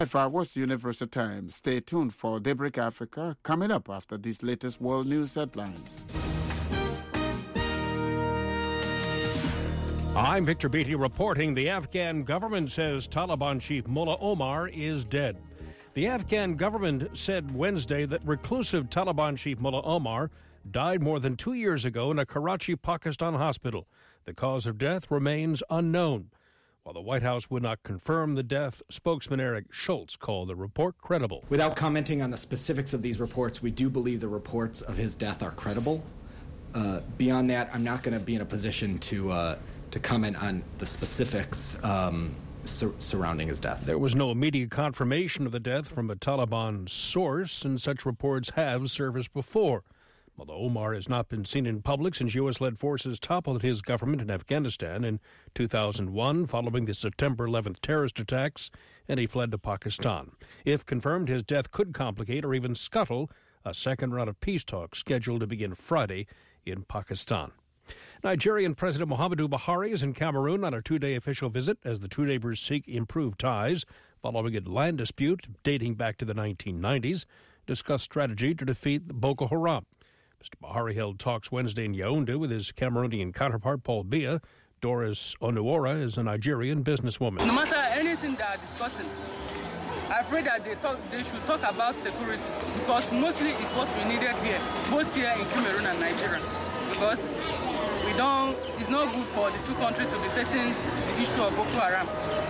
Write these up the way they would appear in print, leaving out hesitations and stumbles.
What's Universal Time? Stay tuned for Daybreak Africa coming up after these latest world news headlines. I'm Victor Beatty reporting the Afghan government says Taliban chief Mullah Omar is dead. The Afghan government said Wednesday that reclusive Taliban chief Mullah Omar died more than 2 years ago in a Karachi, Pakistan hospital. The cause of death remains unknown. While the White House would not confirm the death, spokesman Eric Schultz called the report credible. Without commenting on the specifics of these reports, we do believe the reports of his death are credible. Beyond that, I'm not going to be in a position to comment on the specifics surrounding his death. There was no immediate confirmation of the death from a Taliban source, and such reports have surfaced before. Mullah Omar has not been seen in public since U.S.-led forces toppled his government in Afghanistan in 2001 following the September 11th terrorist attacks, and he fled to Pakistan. If confirmed, his death could complicate or even scuttle a second round of peace talks scheduled to begin Friday in Pakistan. Nigerian President Muhammadu Buhari is in Cameroon on a two-day official visit as the two neighbors seek improved ties following a land dispute dating back to the 1990s, discuss strategy to defeat Boko Haram. Mr. Buhari held talks Wednesday in Yaoundé with his Cameroonian counterpart, Paul Biya. Doris Onuora is a Nigerian businesswoman. No matter anything they are discussing, I pray that they should talk about security, because mostly it's what we needed here, both here in Cameroon and Nigeria. Because it's not good for the two countries to be facing the issue of Boko Haram.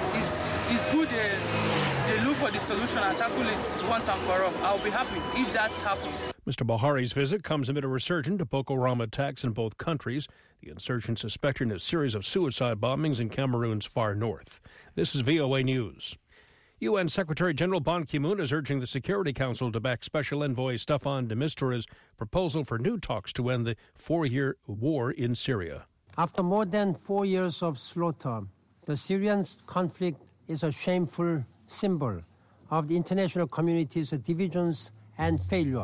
It's good they look for the solution and tackle it once and for all. I'll be happy if that happens. Mr. Buhari's visit comes amid a resurgence of Boko Haram attacks in both countries. The insurgents suspected a series of suicide bombings in Cameroon's far north. This is VOA News. UN Secretary General Ban Ki-moon is urging the Security Council to back Special Envoy Staffan de Mistra's proposal for new talks to end the 4-year war in Syria. After more than 4 years of slaughter, the Syrian conflict is a shameful symbol of the international community's divisions and failure.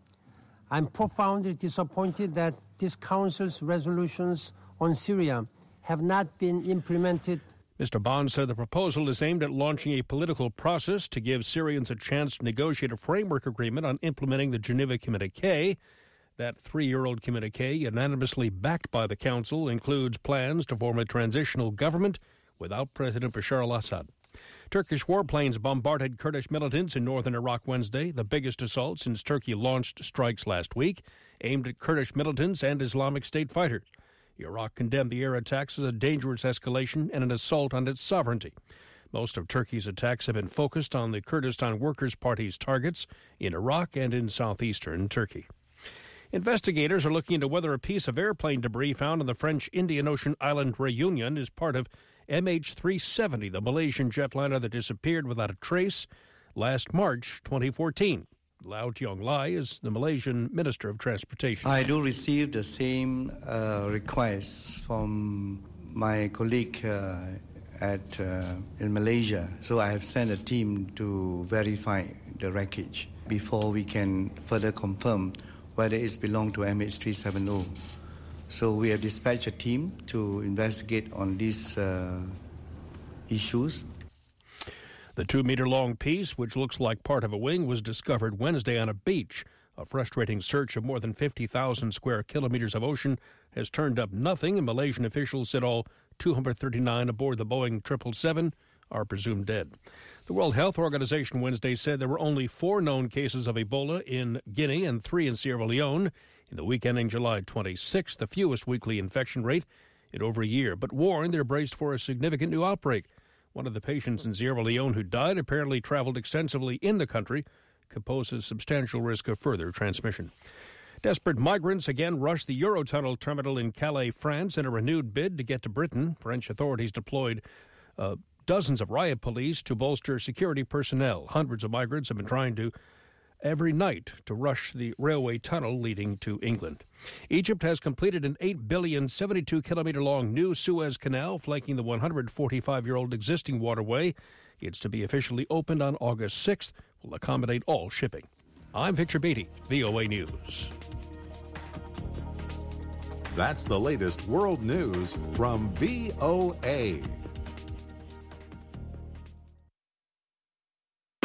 I'm profoundly disappointed that this Council's resolutions on Syria have not been implemented. Mr. Ban said the proposal is aimed at launching a political process to give Syrians a chance to negotiate a framework agreement on implementing the Geneva Communiqué. That 3-year-old communiqué, unanimously backed by the Council, includes plans to form a transitional government without President Bashar al-Assad. Turkish warplanes bombarded Kurdish militants in northern Iraq Wednesday, the biggest assault since Turkey launched strikes last week, aimed at Kurdish militants and Islamic State fighters. Iraq condemned the air attacks as a dangerous escalation and an assault on its sovereignty. Most of Turkey's attacks have been focused on the Kurdistan Workers' Party's targets in Iraq and in southeastern Turkey. Investigators are looking into whether a piece of airplane debris found on the French Indian Ocean island Réunion is part of MH370, the Malaysian jetliner that disappeared without a trace last March 2014. Lau Tiong Lai is the Malaysian Minister of Transportation. I do receive the same request from my colleague in Malaysia. So I have sent a team to verify the wreckage before we can further confirm whether it belongs to MH370. So we have dispatched a team to investigate on these issues. The 2-meter-long piece, which looks like part of a wing, was discovered Wednesday on a beach. A frustrating search of more than 50,000 square kilometers of ocean has turned up nothing, and Malaysian officials said all 239 aboard the Boeing 777 are presumed dead. The World Health Organization Wednesday said there were only 4 known cases of Ebola in Guinea and 3 in Sierra Leone. In the week ending July 26th, the fewest weekly infection rate in over a year, but warned they're braced for a significant new outbreak. One of the patients in Sierra Leone who died apparently traveled extensively in the country, could pose a substantial risk of further transmission. Desperate migrants again rushed the Eurotunnel terminal in Calais, France, in a renewed bid to get to Britain. French authorities deployed dozens of riot police to bolster security personnel. Hundreds of migrants have been trying to every night to rush the railway tunnel leading to England. Egypt has completed an $8 billion, 72-kilometer-long new Suez Canal flanking the 145-year-old existing waterway. It's to be officially opened on August 6th. Will accommodate all shipping. I'm Victor Beatty, VOA News. That's the latest world news from VOA.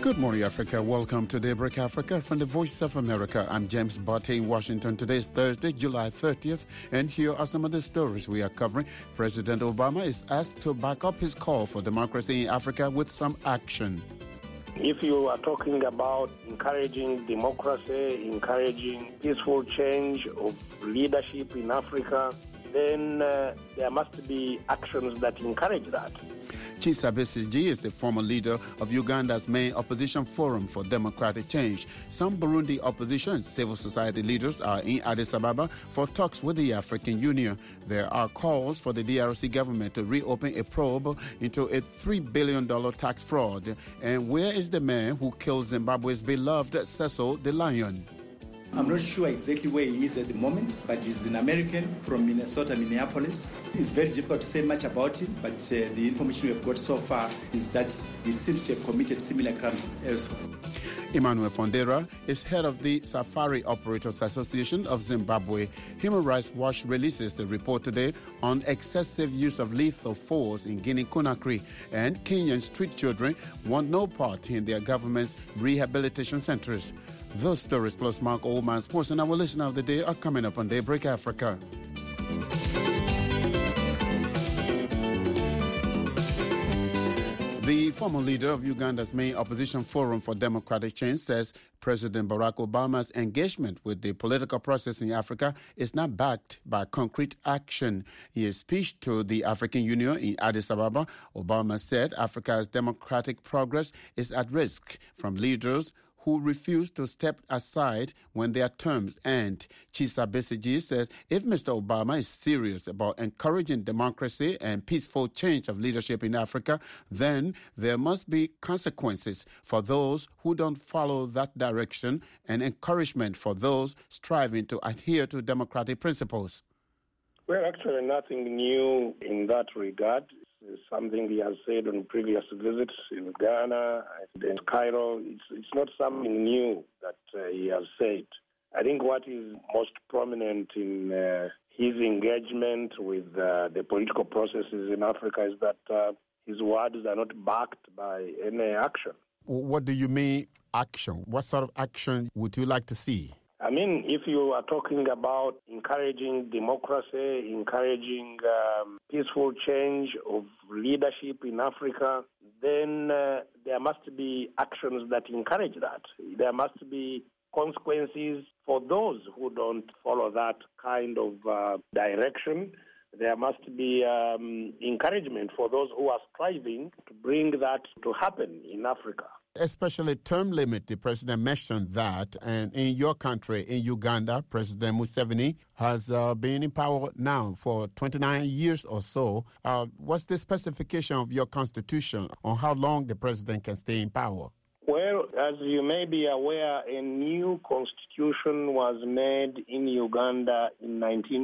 Good morning, Africa. Welcome to Daybreak Africa from the Voice of America. I'm James Barty in Washington. Today is Thursday, July 30th, and here are some of the stories we are covering. President Obama is asked to back up his call for democracy in Africa with some action. If you are talking about encouraging democracy, encouraging peaceful change of leadership in Africa, then there must be actions that encourage that. Kizza Besigye is the former leader of Uganda's main opposition forum for democratic change. Some Burundi opposition and civil society leaders are in Addis Ababa for talks with the African Union. There are calls for the DRC government to reopen a probe into a $3 billion tax fraud. And where is the man who killed Zimbabwe's beloved Cecil the Lion? I'm not sure exactly where he is at the moment, but he's an American from Minnesota, Minneapolis. It's very difficult to say much about him, but the information we have got so far is that he seems to have committed similar crimes elsewhere. Emmanuel Fondera is head of the Safari Operators Association of Zimbabwe. Human Rights Watch releases a report today on excessive use of lethal force in Guinea-Conakry, and Kenyan street children want no part in their government's rehabilitation centers. Those stories plus Mark Oldman's Sports and our listener of the day are coming up on Daybreak Africa. The former leader of Uganda's main opposition forum for democratic change says President Barack Obama's engagement with the political process in Africa is not backed by concrete action. In his speech to the African Union in Addis Ababa, Obama said Africa's democratic progress is at risk from leaders who refuse to step aside when their terms end. Kizza Besigye says if Mr. Obama is serious about encouraging democracy and peaceful change of leadership in Africa, then there must be consequences for those who don't follow that direction and encouragement for those striving to adhere to democratic principles. Well, actually, nothing new in that regard. It's something he has said on previous visits in Ghana and Cairo. It's not something new that he has said. I think what is most prominent in his engagement with the political processes in Africa is that his words are not backed by any action. What do you mean action? What sort of action would you like to see? I mean, if you are talking about encouraging democracy, encouraging peaceful change of leadership in Africa, then there must be actions that encourage that. There must be consequences for those who don't follow that kind of direction. There must be encouragement for those who are striving to bring that to happen in Africa. Especially term limit, the president mentioned that. And in your country, in Uganda, President Museveni has been in power now for 29 years or so. What's the specification of your constitution on how long the president can stay in power? Well, as you may be aware, a new constitution was made in Uganda in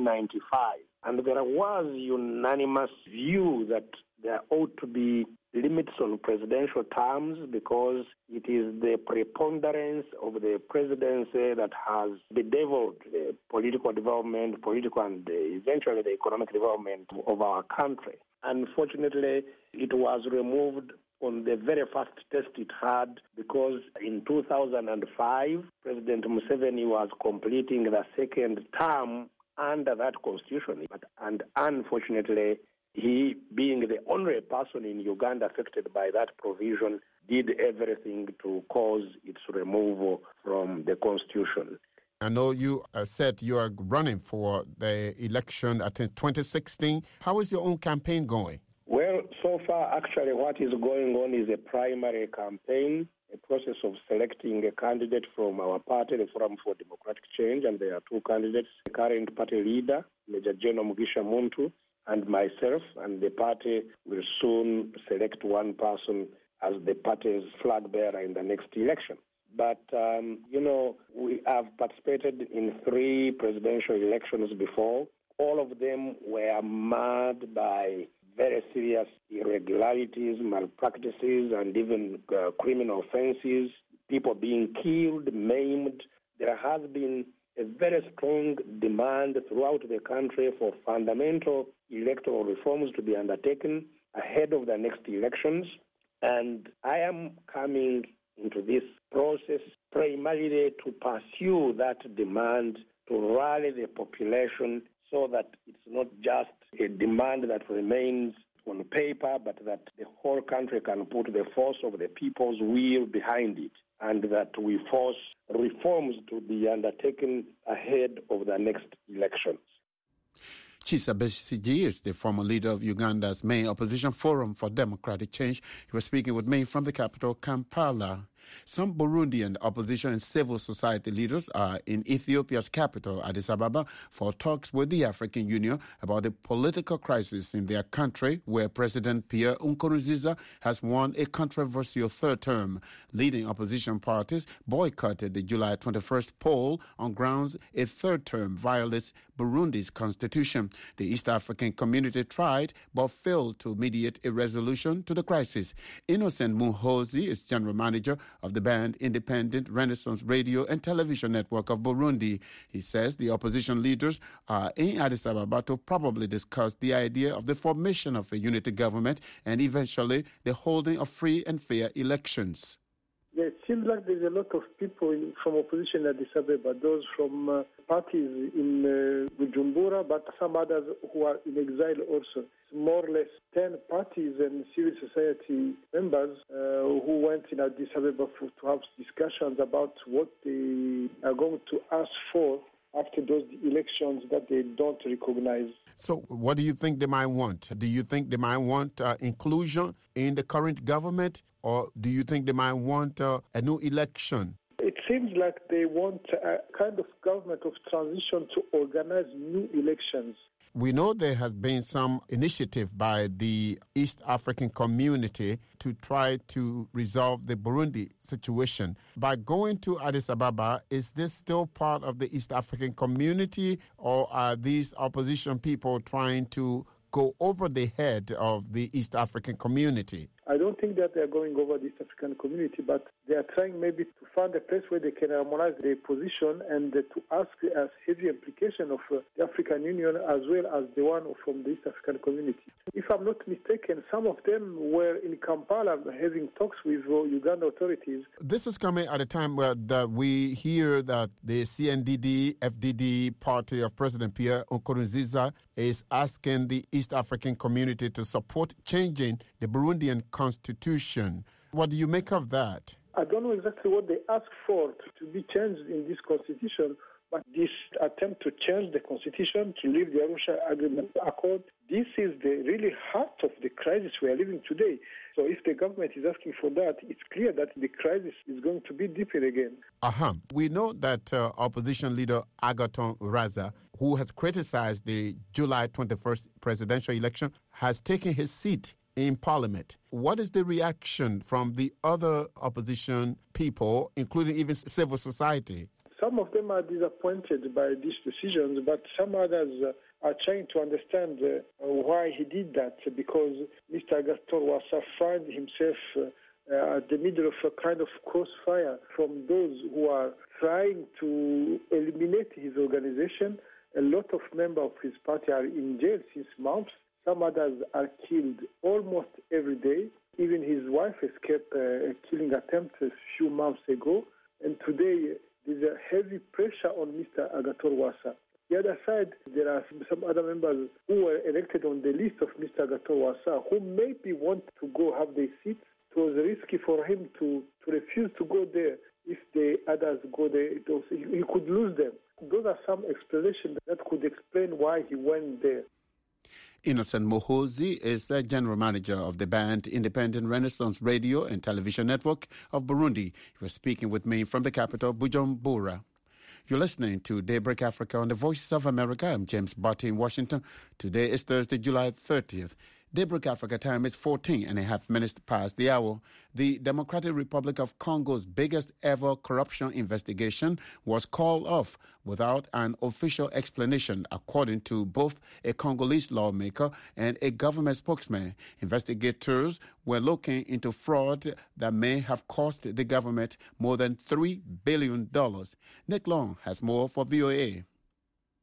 1995. And there was unanimous view that there ought to be limits on presidential terms because it is the preponderance of the presidency that has bedeviled the political development, and eventually the economic development of our country. Unfortunately, it was removed on the very first test it had because in 2005, President Museveni was completing the second term under that constitution. And unfortunately, he, being the only person in Uganda affected by that provision, did everything to cause its removal from the constitution. I know you said you are running for the election, I think, 2016. How is your own campaign going? Well, so far, actually, what is going on is a primary campaign, a process of selecting a candidate from our party, the Forum for Democratic Change, and there are two candidates, the current party leader, Major General Mugisha Muntu, and myself, and the party will soon select one person as the party's flag bearer in the next election. But, we have participated in 3 presidential elections before. All of them were marred by very serious irregularities, malpractices, and even criminal offenses, people being killed, maimed. There has been a very strong demand throughout the country for fundamental electoral reforms to be undertaken ahead of the next elections. And I am coming into this process, primarily to pursue that demand, to rally the population so that it's not just a demand that remains on paper, but that the whole country can put the force of the people's will behind it, and that we force reforms to be undertaken ahead of the next elections. Kizza Besigye is the former leader of Uganda's main opposition forum for democratic change. He was speaking with me from the capital, Kampala. Some Burundian opposition and civil society leaders are in Ethiopia's capital, Addis Ababa, for talks with the African Union about the political crisis in their country, where President Pierre Nkurunziza has won a controversial third term. Leading opposition parties boycotted the July 21st poll on grounds a third term violates Burundi's constitution. The East African community tried but failed to mediate a resolution to the crisis. Innocent Muhozi is general manager of the banned Independent Renaissance Radio and Television Network of Burundi. He says the opposition leaders are in Addis Ababa to probably discuss the idea of the formation of a unity government and eventually the holding of free and fair elections. Yeah, it seems like there's a lot of people from opposition at Addis Ababa, those from parties in Bujumbura, but some others who are in exile also. More or less 10 parties and civil society members who went in Addis Ababa to have discussions about what they are going to ask for after those elections that they don't recognize. So what do you think they might want? Do you think they might want inclusion in the current government, or do you think they might want a new election? It seems like they want a kind of government of transition to organize new elections. We know there has been some initiative by the East African community to try to resolve the Burundi situation. By going to Addis Ababa, is this still part of the East African community, or are these opposition people trying to go over the head of the East African community? I don't think that they are going over the East African community, but they are trying maybe to find a place where they can harmonize their position and to ask a heavy implication of the African Union as well as the one from the East African community. If I'm not mistaken, some of them were in Kampala having talks with Uganda authorities. This is coming at a time where we hear that the CNDD-FDD party of President Pierre Nkurunziza is asking the East African community to support changing the Burundian constitution. What do you make of that? I don't know exactly what they asked for to be changed in this constitution, but this attempt to change the constitution, to leave the Arusha Agreement Accord, this is the really heart of the crisis we are living today. So if the government is asking for that, it's clear that the crisis is going to be deeper again. We know that opposition leader Agathon Rwasa, who has criticized the July 21st presidential election, has taken his seat in Parliament. What is the reaction from the other opposition people, including even civil society? Some of them are disappointed by these decisions, but some others are trying to understand why he did that, because Mr. Agathon Rwasa finds himself at the middle of a kind of crossfire from those who are trying to eliminate his organization. A lot of members of his party are in jail since months. Some others are killed almost every day. Even his wife escaped a killing attempt a few months ago. And today, there's a heavy pressure on Mr. Agathon Rwasa. The other side, there are some other members who were elected on the list of Mr. Agathon Rwasa who maybe want to go have their seats. It was risky for him to refuse to go there. If the others go there, he could lose them. Those are some explanations that could explain why he went there. Innocent Muhozi is a general manager of the banned Independent Renaissance Radio and Television Network of Burundi. He was speaking with me from the capital, Bujumbura. You're listening to Daybreak Africa on the Voice of America. I'm James Barty in Washington. Today is Thursday, July 30th. Daybreak Africa time is 14.5 minutes past the hour. The Democratic Republic of Congo's biggest ever corruption investigation was called off without an official explanation, according to both a Congolese lawmaker and a government spokesman. Investigators were looking into fraud that may have cost the government more than $3 billion. Nick Long has more for VOA.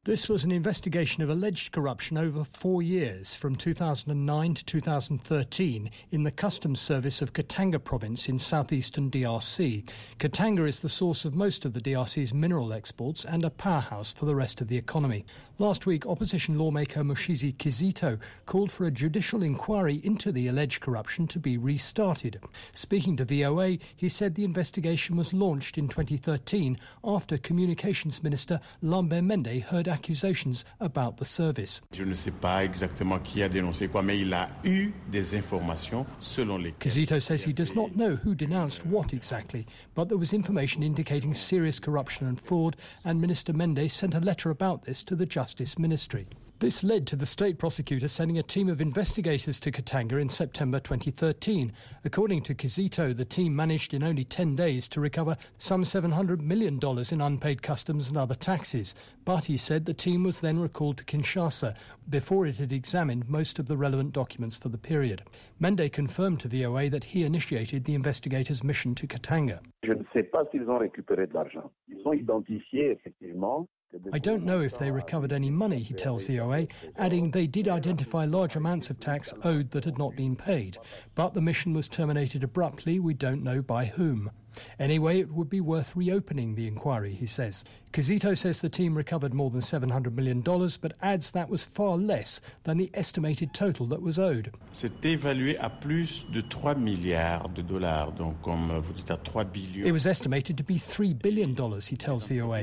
This was an investigation of alleged corruption over 4 years, from 2009 to 2013, in the Customs Service of Katanga province in southeastern DRC. Katanga is the source of most of the DRC's mineral exports and a powerhouse for the rest of the economy. Last week, opposition lawmaker Mushizi Kizito called for a judicial inquiry into the alleged corruption to be restarted. Speaking to VOA, he said the investigation was launched in 2013 after Communications Minister Lambert Mende heard accusations about the service. Je ne sais pas exactement qui a dénoncé quoi, mais il a eu des informations selon lesquelles. Kizito says he does not know who denounced what exactly, but there was information indicating serious corruption and fraud, and Minister Mende sent a letter about this to the Justice Ministry. This led to the state prosecutor sending a team of investigators to Katanga in September 2013. According to Kizito, the team managed in only 10 days to recover some $700 million in unpaid customs and other taxes. But he said the team was then recalled to Kinshasa before it had examined most of the relevant documents for the period. Mende confirmed to VOA that he initiated the investigators' mission to Katanga. Je ne sais pas s'ils ont récupéré de l'argent. Ils ont identifié effectivement. I don't know if they recovered any money, he tells VOA, adding they did identify large amounts of tax owed that had not been paid. But the mission was terminated abruptly, we don't know by whom. Anyway, it would be worth reopening the inquiry, he says. Kizito says the team recovered more than $700 million, but adds that was far less than the estimated total that was owed. C'est évalué à plus de 3 milliards de dollars, donc comme vous dites à 3 billions. It was estimated to be $3 billion, he tells VOA.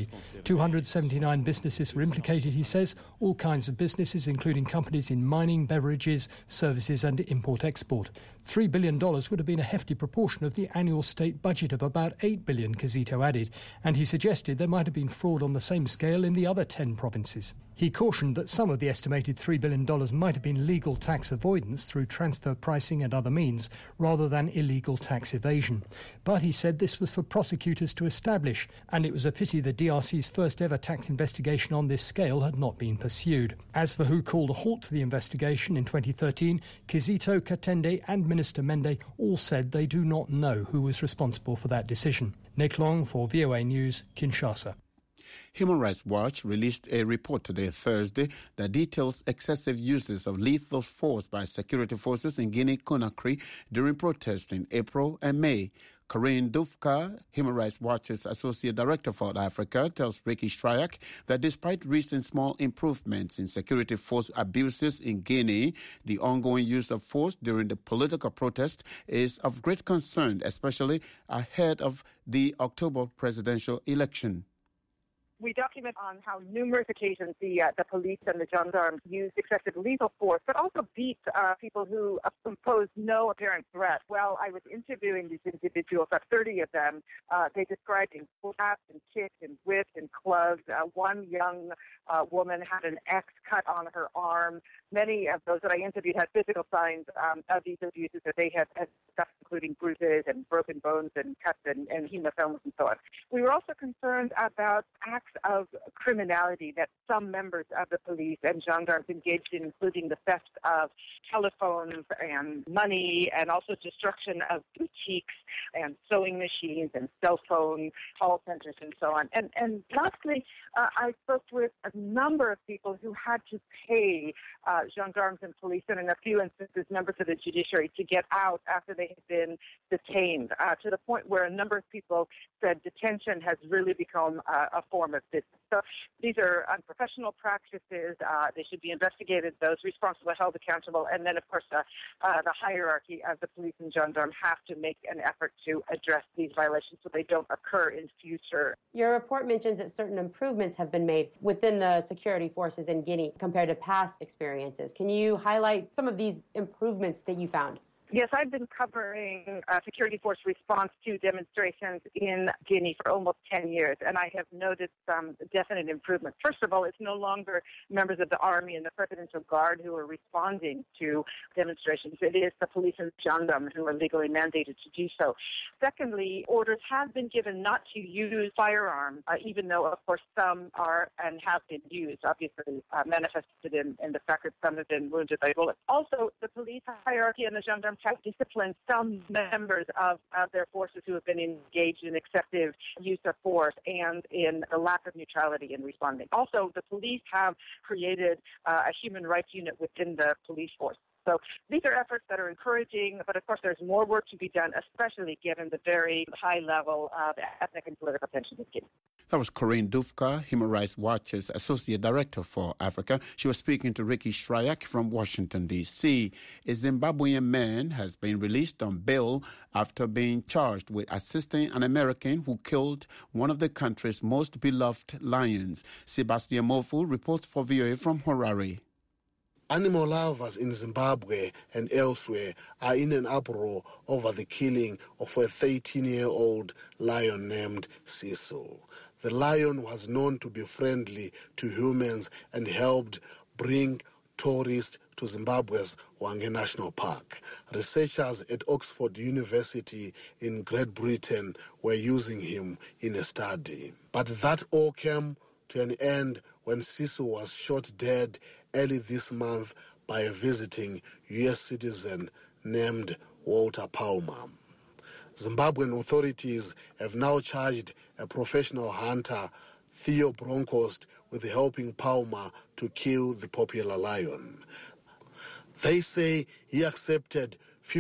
279 businesses were implicated, he says, all kinds of businesses, including companies in mining, beverages, services and import-export. $3 billion would have been a hefty proportion of the annual state budget of about $8 billion, Kizito added, and he suggested there might have been fraud on the same scale in the other 10 provinces. He cautioned that some of the estimated $3 billion might have been legal tax avoidance through transfer pricing and other means, rather than illegal tax evasion. But he said this was for prosecutors to establish, and it was a pity the DRC's first ever tax investigation on this scale had not been pursued. As for who called a halt to the investigation in 2013, Kizito, Katende and Minister Mende all said they do not know who was responsible for that decision. Nick Long for VOA News, Kinshasa. Human Rights Watch released a report today, Thursday, that details excessive uses of lethal force by security forces in Guinea-Conakry during protests in April and May. Corinne Dufka, Human Rights Watch's Associate Director for Africa, tells Ricky Stryak that despite recent small improvements in security force abuses in Guinea, the ongoing use of force during the political protest is of great concern, especially ahead of the October presidential election. We document on how numerous occasions the police and the gendarmes used excessive lethal force, but also beat people who posed no apparent threat. Well, I was interviewing these individuals, 30 of them. They described being slapped and kicked and whipped and clubbed. One young woman had an X cut on her arm. Many of those that I interviewed had physical signs of these abuses that they had stuff, including bruises and broken bones and cuts and hematomas and so on. We were also concerned about acts of criminality that some members of the police and gendarmes engaged in, including the theft of telephones and money, and also destruction of boutiques and sewing machines and cell phone call centers and so on. And lastly, I spoke with a number of people who had to pay gendarmes and police, and in a few instances, members of the judiciary, to get out after they had been detained, to the point where a number of people said detention has really become a form of business. So these are unprofessional practices. They should be investigated. Those responsible are held accountable. And then, of course, the hierarchy of the police and gendarmes have to make an effort to address these violations so they don't occur in future. Your report mentions that certain improvements have been made within the security forces in Guinea compared to past experiences. Can you highlight some of these improvements that you found? Yes, I've been covering security force response to demonstrations in Guinea for almost 10 years, and I have noticed some definite improvements. First of all, it's no longer members of the army and the Presidential Guard who are responding to demonstrations. It is the police and gendarmes who are legally mandated to do so. Secondly, orders have been given not to use firearms, even though, of course, some are and have been used, obviously manifested in the fact that some have been wounded by bullets. Also, the police hierarchy and the gendarmes have disciplined some members of their forces who have been engaged in excessive use of force and in the lack of neutrality in responding. Also, the police have created a human rights unit within the police force. So these are efforts that are encouraging, but of course there's more work to be done, especially given the very high level of ethnic and political tension in Guinea. That was Corinne Dufka, Human Rights Watch's Associate Director for Africa. She was speaking to Ricky Shryak from Washington, D.C. A Zimbabwean man has been released on bail after being charged with assisting an American who killed one of the country's most beloved lions. Sebastian Mofu reports for VOA from Harare. Animal lovers in Zimbabwe and elsewhere are in an uproar over the killing of a 13-year-old lion named Cecil. The lion was known to be friendly to humans and helped bring tourists to Zimbabwe's Hwange National Park. Researchers at Oxford University in Great Britain were using him in a study. But that all came to an end when Cecil was shot dead early this month by a visiting U.S. citizen named Walter Palmer. Zimbabwean authorities have now charged a professional hunter, Theo Bronkhorst, with helping Palmer to kill the popular lion. They say he accepted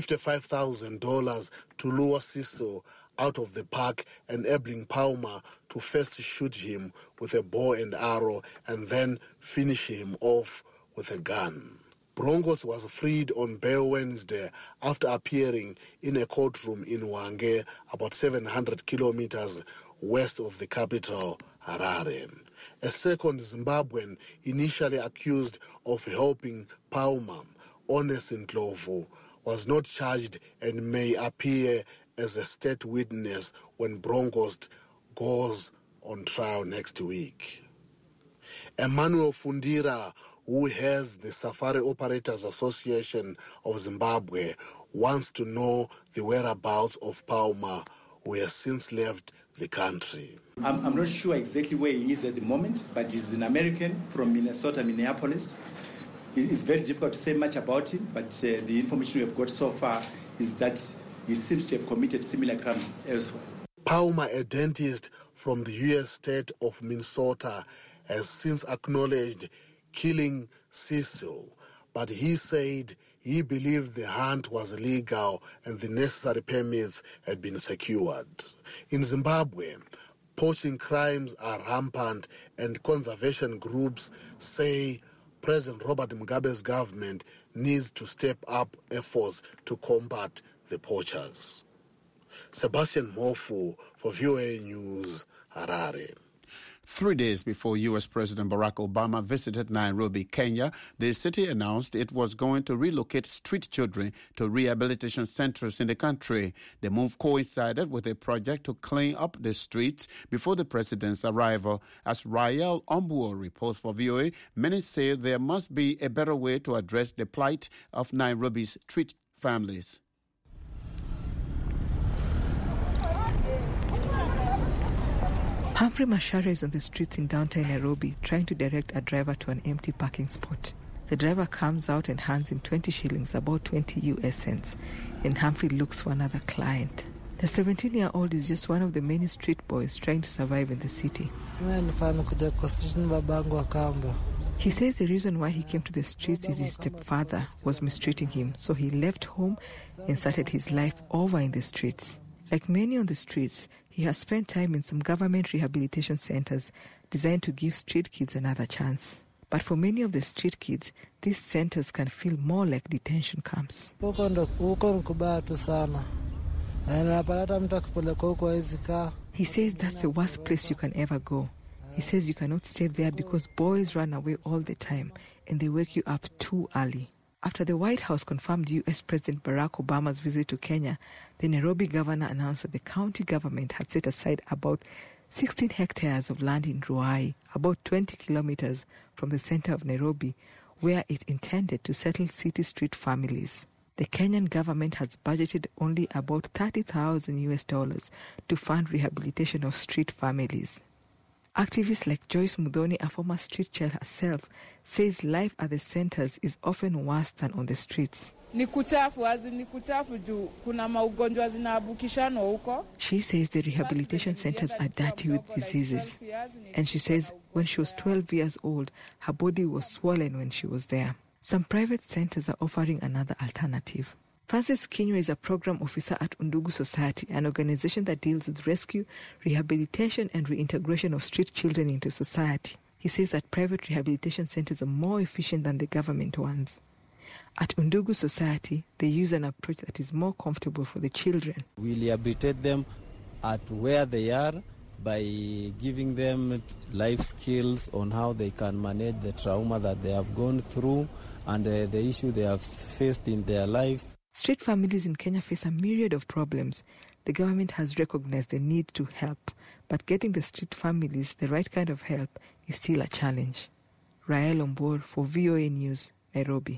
$55,000 to lure Cecil out of the park, enabling Palmer to first shoot him with a bow and arrow and then finish him off with a gun. Bronkhorst was freed on bail Wednesday after appearing in a courtroom in Hwange, about 700 kilometers west of the capital, Harare. A second Zimbabwean initially accused of helping Palmer, Honest Ndlovu, was not charged and may appear as a state witness when Bronkhorst goes on trial next week. Emmanuel Fundira, who heads the Safari Operators Association of Zimbabwe, wants to know the whereabouts of Palmer, who has since left the country. I'm not sure exactly where he is at the moment, but he's an American from Minnesota, Minneapolis. It's very difficult to say much about him, but the information we have got so far is that he seems to have committed similar crimes elsewhere. Palmer, a dentist from the U.S. state of Minnesota, has since acknowledged killing Cecil, but he said he believed the hunt was legal and the necessary permits had been secured. In Zimbabwe, poaching crimes are rampant, and conservation groups say President Robert Mugabe's government needs to step up efforts to combat the poachers. Sebastian Mofu for VOA News, Harare. 3 days before U.S. President Barack Obama visited Nairobi, Kenya, the city announced it was going to relocate street children to rehabilitation centers in the country. The move coincided with a project to clean up the streets before the president's arrival. As Rael Ombuo reports for VOA, many say there must be a better way to address the plight of Nairobi's street families. Humphrey Macharia is on the streets in downtown Nairobi trying to direct a driver to an empty parking spot. The driver comes out and hands him 20 shillings, about 20 US cents, and Humphrey looks for another client. The 17-year-old is just one of the many street boys trying to survive in the city. He says the reason why he came to the streets is his stepfather was mistreating him, so he left home and started his life over in the streets. Like many on the streets, he has spent time in some government rehabilitation centers designed to give street kids another chance. But for many of the street kids, these centers can feel more like detention camps. He says that's the worst place you can ever go. He says you cannot stay there because boys run away all the time and they wake you up too early. After the White House confirmed U.S. President Barack Obama's visit to Kenya, the Nairobi governor announced that the county government had set aside about 16 hectares of land in Ruai, about 20 kilometers from the center of Nairobi, where it intended to settle city street families. The Kenyan government has budgeted only about $30,000 US to fund rehabilitation of street families. Activists like Joyce Muthoni, a former street child herself, says life at the centers is often worse than on the streets. She says the rehabilitation centers are dirty with diseases. And she says when she was 12 years old, her body was swollen when she was there. Some private centers are offering another alternative. Francis Kinywa is a program officer at Undugu Society, an organization that deals with rescue, rehabilitation, and reintegration of street children into society. He says that private rehabilitation centers are more efficient than the government ones. At Undugu Society, they use an approach that is more comfortable for the children. We rehabilitate them at where they are by giving them life skills on how they can manage the trauma that they have gone through and the issue they have faced in their lives. Street families in Kenya face a myriad of problems. The government has recognized the need to help, but getting the street families the right kind of help is still a challenge. Rael Ombor for VOA News, Nairobi.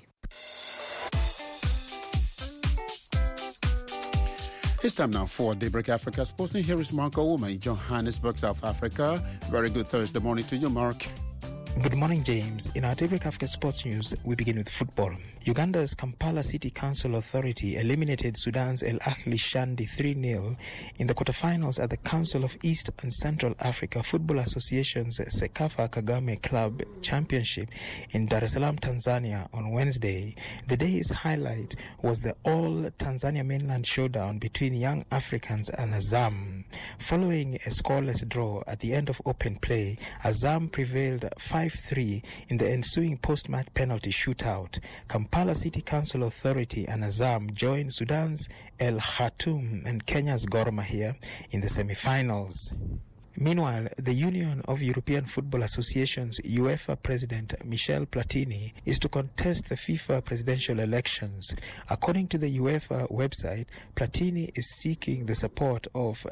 It's time now for Daybreak Africa Sports. And here is Mark Ouma in Johannesburg, South Africa. Very good Thursday morning to you, Mark. Good morning, James. In our Daybreak Africa Sports News, we begin with football. Uganda's Kampala City Council Authority eliminated Sudan's El Ahly Shandi 3-0 in the quarterfinals at the Council of East and Central Africa Football Association's Sekafa Kagame Club Championship in Dar es Salaam, Tanzania on Wednesday. The day's highlight was the all-Tanzania mainland showdown between Young Africans and Azam. Following a scoreless draw at the end of open play, Azam prevailed 5-3 in the ensuing post-match penalty shootout. Kampala City Council Authority and Azam joined Sudan's El Khartoum and Kenya's Gor Mahia in the semi-finals. Meanwhile, the Union of European Football Associations UEFA President Michel Platini is to contest the FIFA presidential elections. According to the UEFA website, Platini is seeking the support of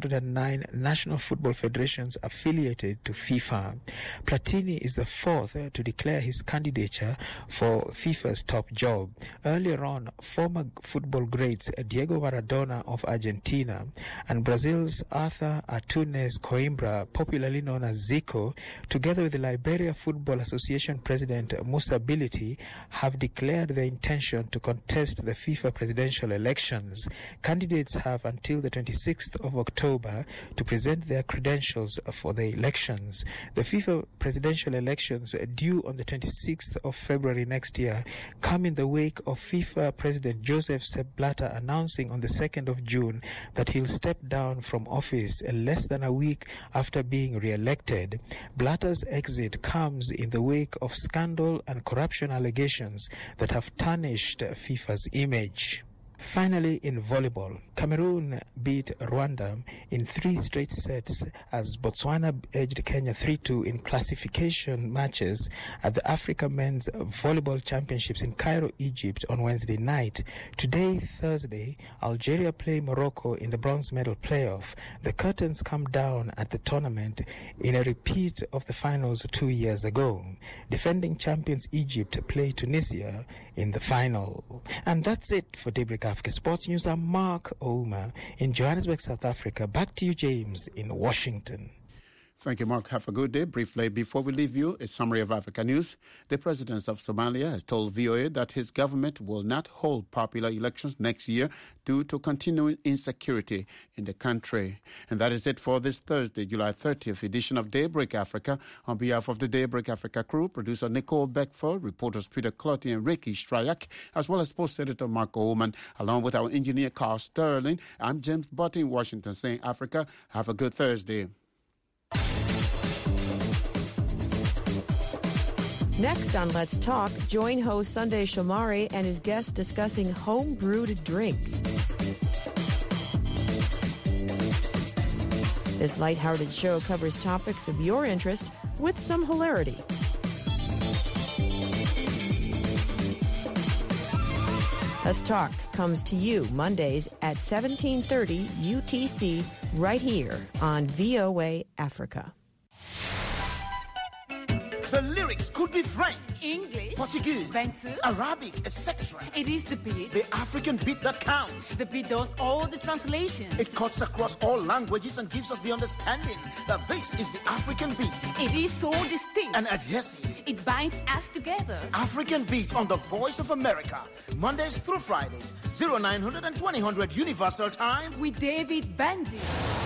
209 national football federations affiliated to FIFA. Platini is the fourth to declare his candidature for FIFA's top job. Earlier on, former football greats Diego Maradona of Argentina and Brazil's Arthur Antunes Coimbra, popularly known as Zico, together with the Liberia Football Association President Musa Bility, have declared their intention to contest the FIFA presidential elections. Candidates have until the 26th of October to present their credentials for the elections. The FIFA presidential elections, due on the 26th of February next year, come in the wake of FIFA President Joseph Sepp Blatter announcing on the 2nd of June that he'll step down from office less than a week after being re-elected. Blatter's exit comes in the wake of scandal and corruption allegations that have tarnished FIFA's image. Finally, in volleyball, Cameroon beat Rwanda in 3 straight sets as Botswana edged Kenya 3-2 in classification matches at the Africa Men's Volleyball Championships in Cairo, Egypt on Wednesday night. Today, Thursday, Algeria play Morocco in the bronze medal playoff. The curtains come down at the tournament in a repeat of the finals 2 years ago. Defending champions Egypt play Tunisia in the final. And that's it for Daybreak Africa Sports News. I'm Mark Ouma in Johannesburg, South Africa. Back to you, James, in Washington. Thank you, Mark. Have a good day. Briefly, before we leave you, a summary of Africa news. The president of Somalia has told VOA that his government will not hold popular elections next year due to continuing insecurity in the country. And that is it for this Thursday, July 30th edition of Daybreak Africa. On behalf of the Daybreak Africa crew, producer Nicole Beckford, reporters Peter Clotty and Ricky Stryak, as well as sports editor Mark Oman, along with our engineer Carl Sterling, I'm James Butt in Washington saying, Africa, have a good Thursday. Next on Let's Talk, join host Sunday Shomari and his guests discussing home-brewed drinks. This lighthearted show covers topics of your interest with some hilarity. Let's Talk comes to you Mondays at 17:30 UTC right here on VOA Africa. The lyrics lyrics could be French, English, Portuguese, Bantu, Arabic, etc. It is the beat. The African beat that counts. The beat does all the translations. It cuts across all languages and gives us the understanding that this is the African beat. It is so distinct and adhesive. It binds us together. African beat on the Voice of America, Mondays through Fridays, 0900 and 2000 Universal Time with David Bandy.